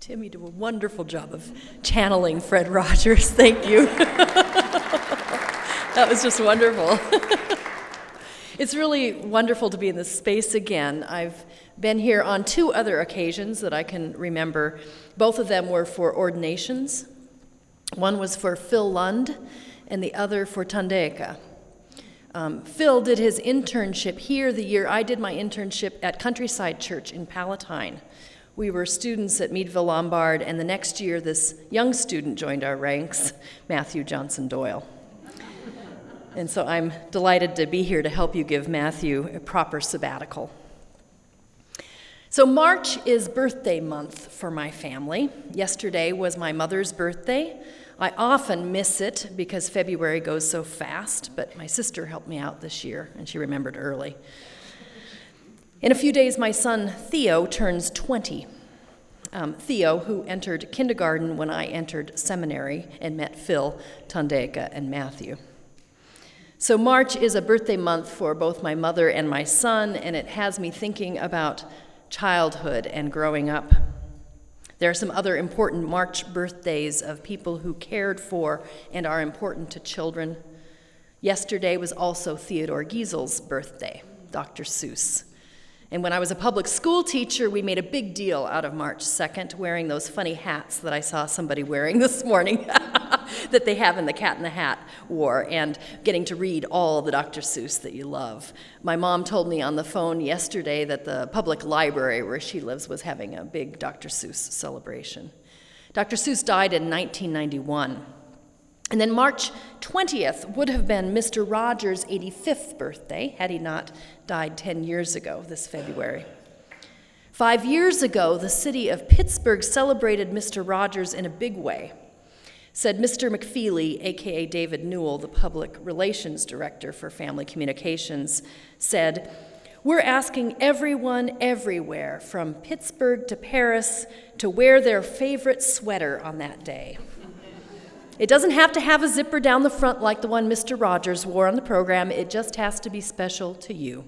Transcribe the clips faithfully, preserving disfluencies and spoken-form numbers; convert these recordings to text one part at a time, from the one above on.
Tim, you do a wonderful job of channeling Fred Rogers. Thank you. That was just wonderful. It's really wonderful to be in this space again. I've been here on two other occasions that I can remember. Both of them were for ordinations. One was for Phil Lund, and the other for Thandeka. Um, Phil did his internship here the year I did my internship at Countryside Church in Palatine. We were students at Meadville Lombard, and the next year this young student joined our ranks, Matthew Johnson Doyle. And so I'm delighted to be here to help you give Matthew a proper sabbatical. So March is birthday month for my family. Yesterday was my mother's birthday. I often miss it because February goes so fast, but my sister helped me out this year, and she remembered early. In a few days, my son Theo turns twenty. Um, Theo, who entered kindergarten when I entered seminary and met Phil, Thandeka, and Matthew. So March is a birthday month for both my mother and my son, and it has me thinking about childhood and growing up. There are some other important March birthdays of people who cared for and are important to children. Yesterday was also Theodore Giesel's birthday, Doctor Seuss. And when I was a public school teacher, we made a big deal out of March second, wearing those funny hats that I saw somebody wearing this morning that they have in the Cat in the Hat War, and getting to read all the Doctor Seuss that you love. My mom told me on the phone yesterday that the public library where she lives was having a big Doctor Seuss celebration. Doctor Seuss died in nineteen ninety-one. And then March twentieth would have been Mister Rogers' eighty-fifth birthday, had he not died ten years ago this February. Five years ago, the city of Pittsburgh celebrated Mister Rogers in a big way. Said Mister McFeely, a k a. David Newell, the public relations director for Family Communications, said, "We're asking everyone everywhere, from Pittsburgh to Paris, to wear their favorite sweater on that day. It doesn't have to have a zipper down the front like the one Mister Rogers wore on the program. It just has to be special to you."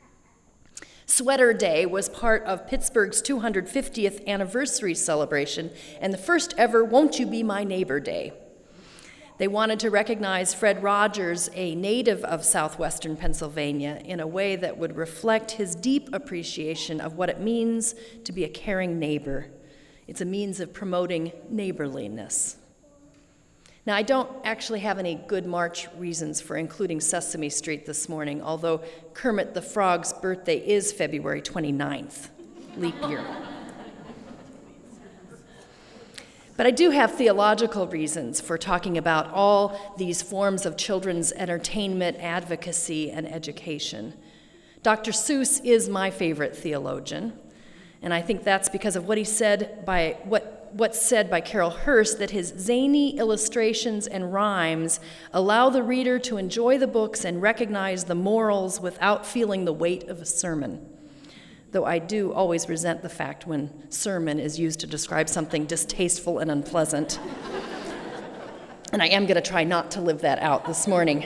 Sweater Day was part of Pittsburgh's two hundred fiftieth anniversary celebration and the first ever Won't You Be My Neighbor Day. They wanted to recognize Fred Rogers, a native of southwestern Pennsylvania, in a way that would reflect his deep appreciation of what it means to be a caring neighbor. It's a means of promoting neighborliness. Now, I don't actually have any good March reasons for including Sesame Street this morning, although Kermit the Frog's birthday is February twenty-ninth, leap year. But I do have theological reasons for talking about all these forms of children's entertainment, advocacy, and education. Doctor Seuss is my favorite theologian, and I think that's because of what he said by what what's said by Carol Hurst, that his zany illustrations and rhymes allow the reader to enjoy the books and recognize the morals without feeling the weight of a sermon. Though I do always resent the fact when sermon is used to describe something distasteful and unpleasant. And I am going to try not to live that out this morning.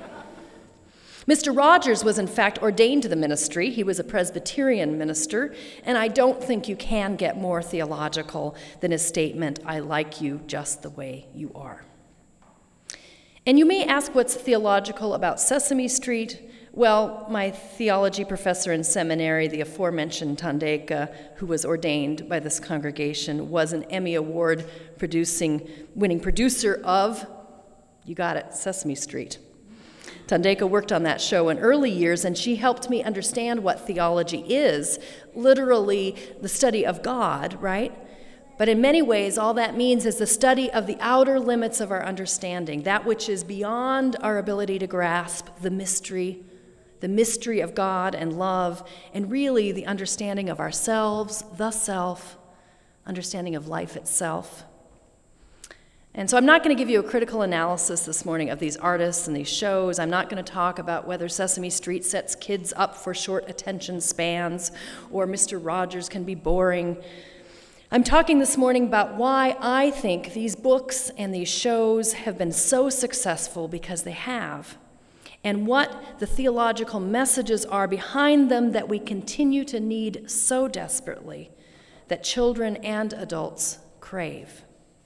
Mister Rogers was in fact ordained to the ministry. He was a Presbyterian minister, and I don't think you can get more theological than his statement, "I like you just the way you are." And you may ask what's theological about Sesame Street. Well, my theology professor in seminary, the aforementioned Thandeka, who was ordained by this congregation, was an Emmy Award producing, winning producer of, you got it, Sesame Street. Thandeka worked on that show in early years, and she helped me understand what theology is, literally the study of God, right? But in many ways, all that means is the study of the outer limits of our understanding, that which is beyond our ability to grasp, the mystery, the mystery of God and love, and really the understanding of ourselves, the self, understanding of life itself. And so I'm not going to give you a critical analysis this morning of these artists and these shows. I'm not going to talk about whether Sesame Street sets kids up for short attention spans or Mister Rogers can be boring. I'm talking this morning about why I think these books and these shows have been so successful, because they have, and what the theological messages are behind them that we continue to need so desperately that children and adults crave.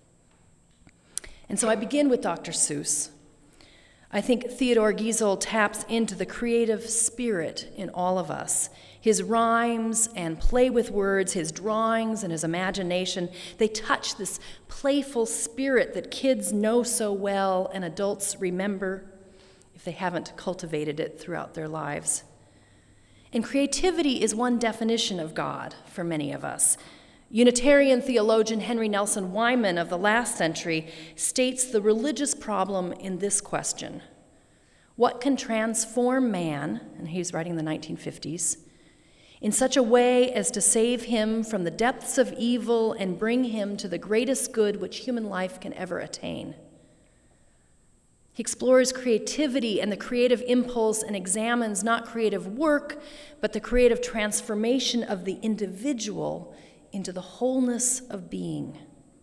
And so I begin with Doctor Seuss. I think Theodore Geisel taps into the creative spirit in all of us. His rhymes and play with words, his drawings and his imagination, they touch this playful spirit that kids know so well and adults remember if they haven't cultivated it throughout their lives. And creativity is one definition of God for many of us. Unitarian theologian Henry Nelson Wyman of the last century states the religious problem in this question: what can transform man, and he's writing in the nineteen fifties, in such a way as to save him from the depths of evil and bring him to the greatest good which human life can ever attain? He explores creativity and the creative impulse and examines not creative work, but the creative transformation of the individual into the wholeness of being.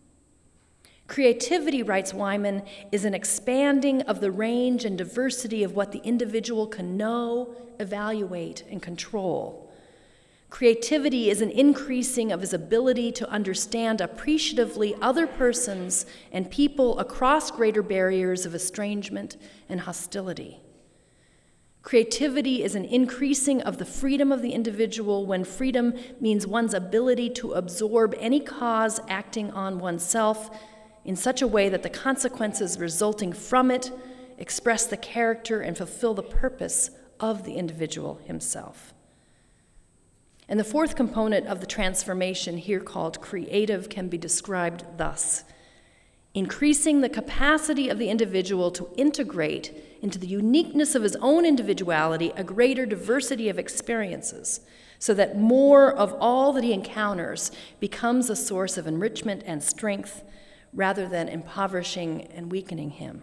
Creativity, writes Wyman, is an expanding of the range and diversity of what the individual can know, evaluate, and control. Creativity is an increasing of his ability to understand appreciatively other persons and people across greater barriers of estrangement and hostility. Creativity is an increasing of the freedom of the individual when freedom means one's ability to absorb any cause acting on oneself in such a way that the consequences resulting from it express the character and fulfill the purpose of the individual himself. And the fourth component of the transformation, here called creative, can be described thus: increasing the capacity of the individual to integrate into the uniqueness of his own individuality a greater diversity of experiences, so that more of all that he encounters becomes a source of enrichment and strength rather than impoverishing and weakening him.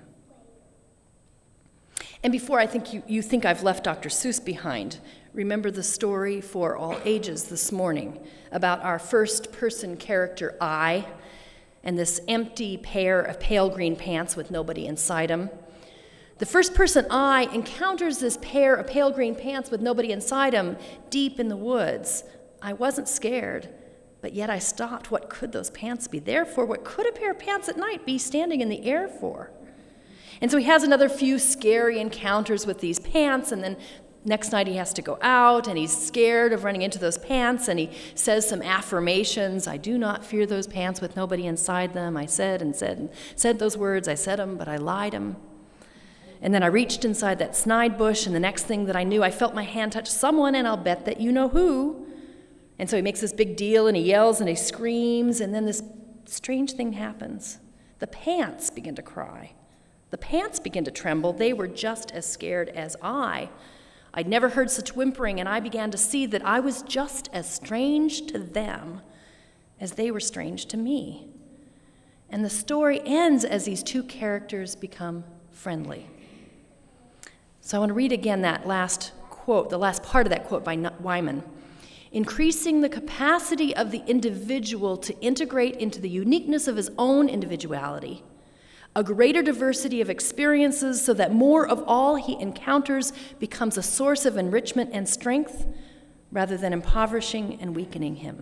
And before I think you, you think I've left Doctor Seuss behind, remember the story for all ages this morning about our first-person character, I, and this empty pair of pale green pants with nobody inside them. The first-person I encounters this pair of pale green pants with nobody inside them deep in the woods. I wasn't scared, but yet I stopped. What could those pants be there for? What could a pair of pants at night be standing in the air for? And so he has another few scary encounters with these pants, and then next night he has to go out, and he's scared of running into those pants, and he says some affirmations. I do not fear those pants with nobody inside them. I said and said and said those words. I said them, but I lied them. And then I reached inside that snide bush, and the next thing that I knew, I felt my hand touch someone, and I'll bet that you know who. And so he makes this big deal, and he yells, and he screams, and then this strange thing happens. The pants begin to cry. The pants begin to tremble. They were just as scared as I. I'd never heard such whimpering, and I began to see that I was just as strange to them as they were strange to me. And the story ends as these two characters become friendly. So I want to read again that last quote, the last part of that quote by Wyman. Increasing the capacity of the individual to integrate into the uniqueness of his own individuality, a greater diversity of experiences so that more of all he encounters becomes a source of enrichment and strength rather than impoverishing and weakening him.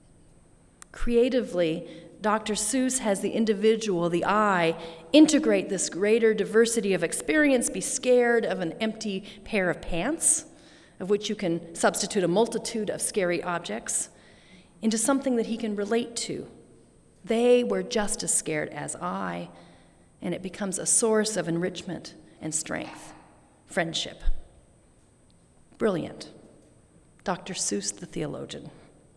Creatively, Doctor Seuss has the individual, the I, integrate this greater diversity of experience, be scared of an empty pair of pants, of which you can substitute a multitude of scary objects, into something that he can relate to. They were just as scared as I, and it becomes a source of enrichment and strength, friendship. Brilliant. Doctor Seuss, the theologian.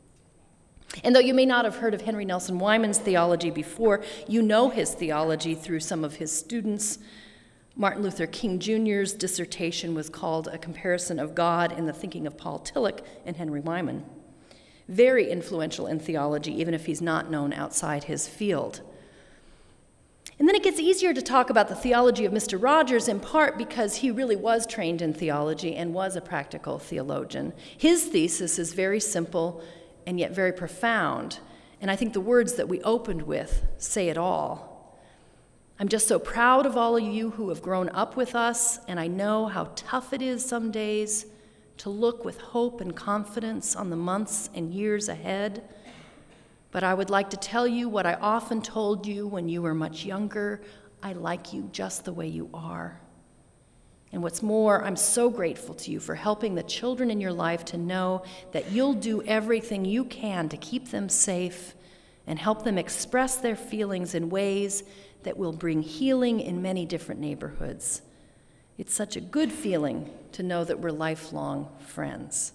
And though you may not have heard of Henry Nelson Wyman's theology before, you know his theology through some of his students. Martin Luther King Junior's dissertation was called A Comparison of God in the Thinking of Paul Tillich and Henry Wyman. Very influential in theology, even if he's not known outside his field. And then it gets easier to talk about the theology of Mister Rogers, in part because he really was trained in theology and was a practical theologian. His thesis is very simple and yet very profound, and I think the words that we opened with say it all. I'm just so proud of all of you who have grown up with us, and I know how tough it is some days to look with hope and confidence on the months and years ahead. But I would like to tell you what I often told you when you were much younger. I like you just the way you are. And what's more, I'm so grateful to you for helping the children in your life to know that you'll do everything you can to keep them safe and help them express their feelings in ways that will bring healing in many different neighborhoods. It's such a good feeling to know that we're lifelong friends.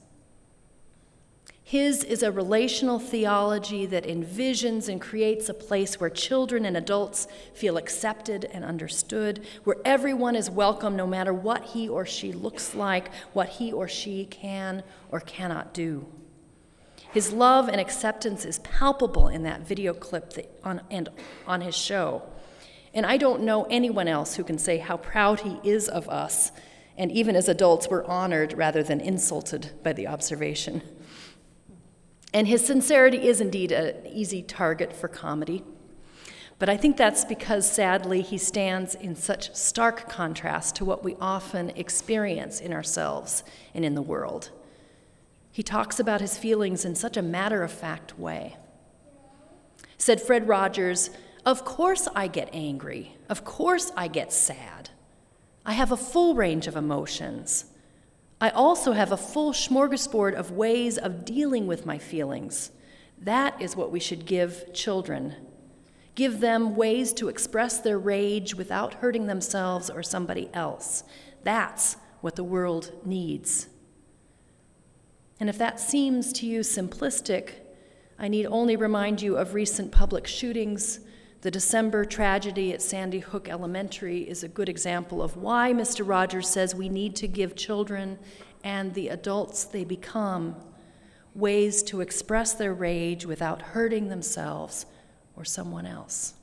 His is a relational theology that envisions and creates a place where children and adults feel accepted and understood, where everyone is welcome no matter what he or she looks like, what he or she can or cannot do. His love and acceptance is palpable in that video clip that on, and on his show. And I don't know anyone else who can say how proud he is of us, and even as adults, we're honored rather than insulted by the observation. And his sincerity is indeed an easy target for comedy. But I think that's because, sadly, he stands in such stark contrast to what we often experience in ourselves and in the world. He talks about his feelings in such a matter-of-fact way. Said Fred Rogers, "Of course I get angry. Of course I get sad. I have a full range of emotions. I also have a full smorgasbord of ways of dealing with my feelings. That is what we should give children. Give them ways to express their rage without hurting themselves or somebody else. That's what the world needs." And if that seems to you simplistic, I need only remind you of recent public shootings. The December tragedy at Sandy Hook Elementary is a good example of why Mister Rogers says we need to give children and the adults they become ways to express their rage without hurting themselves or someone else.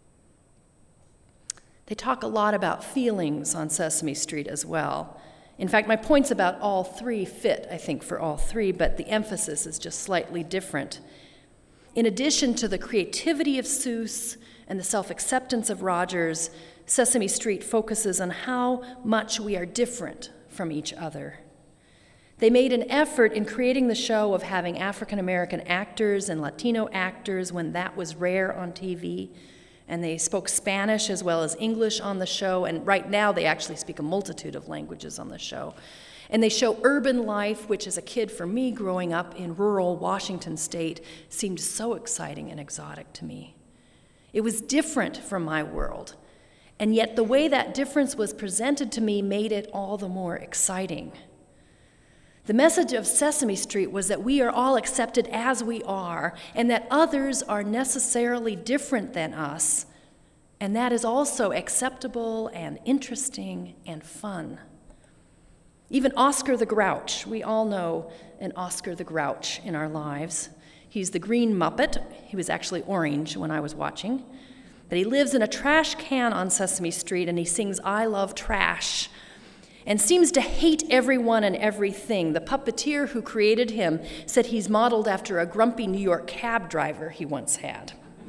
They talk a lot about feelings on Sesame Street as well. In fact, my points about all three fit, I think, for all three, but the emphasis is just slightly different. In addition to the creativity of Seuss and the self-acceptance of Rogers, Sesame Street focuses on how much we are different from each other. They made an effort in creating the show of having African-American actors and Latino actors when that was rare on T V, and they spoke Spanish as well as English on the show, and right now they actually speak a multitude of languages on the show. And they show urban life, which as a kid for me growing up in rural Washington state seemed so exciting and exotic to me. It was different from my world, and yet the way that difference was presented to me made it all the more exciting. The message of Sesame Street was that we are all accepted as we are, and that others are necessarily different than us, and that is also acceptable and interesting and fun. Even Oscar the Grouch, we all know an Oscar the Grouch in our lives. He's the green Muppet. He was actually orange when I was watching. But he lives in a trash can on Sesame Street, and he sings "I Love Trash," and seems to hate everyone and everything. The puppeteer who created him said he's modeled after a grumpy New York cab driver he once had.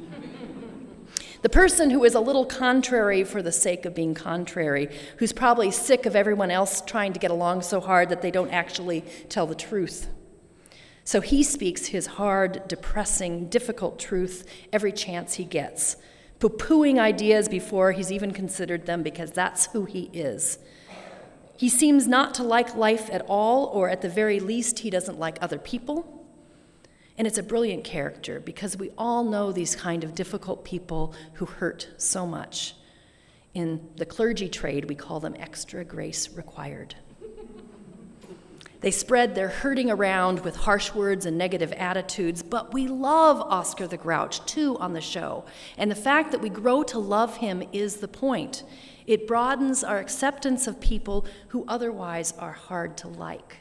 The person who is a little contrary for the sake of being contrary, who's probably sick of everyone else trying to get along so hard that they don't actually tell the truth. So he speaks his hard, depressing, difficult truth every chance he gets, poo-pooing ideas before he's even considered them because that's who he is. He seems not to like life at all, or at the very least, he doesn't like other people. And it's a brilliant character because we all know these kind of difficult people who hurt so much. In the clergy trade, we call them extra grace required. They spread their hurting around with harsh words and negative attitudes, but we love Oscar the Grouch, too, on the show. And the fact that we grow to love him is the point. It broadens our acceptance of people who otherwise are hard to like.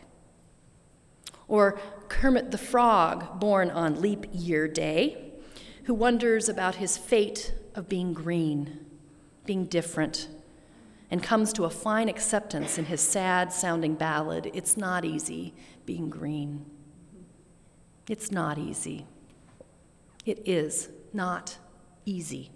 Or Kermit the Frog, born on Leap Year Day, who wonders about his fate of being green, being different, and comes to a fine acceptance in his sad-sounding ballad, "It's Not Easy Being Green." It's not easy. It is not easy.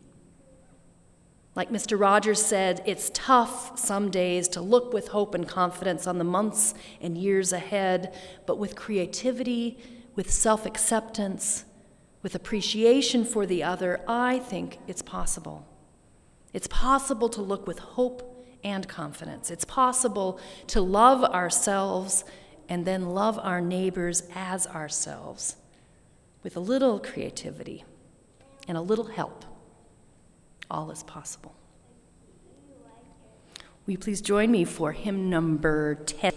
Like Mister Rogers said, it's tough some days to look with hope and confidence on the months and years ahead, but with creativity, with self-acceptance, with appreciation for the other, I think it's possible. It's possible to look with hope and confidence. It's possible to love ourselves and then love our neighbors as ourselves with a little creativity and a little help. All is possible. Will you please join me for hymn number ten?